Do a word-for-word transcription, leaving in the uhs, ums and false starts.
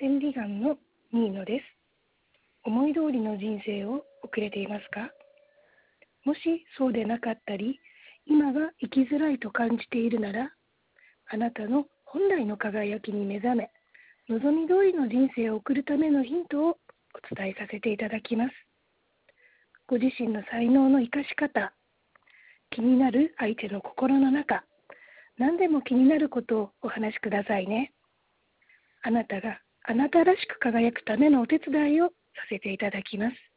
千里眼の新野です。思い通りの人生を送れていますか？もしそうでなかったり、今が生きづらいと感じているなら、あなたの本来の輝きに目覚め、望み通りの人生を送るためのヒントをお伝えさせていただきます。ご自身の才能の生かし方、気になる相手の心の中、何でも気になることをお話しくださいね。あなたがあなたらしく輝くためのお手伝いをさせていただきます。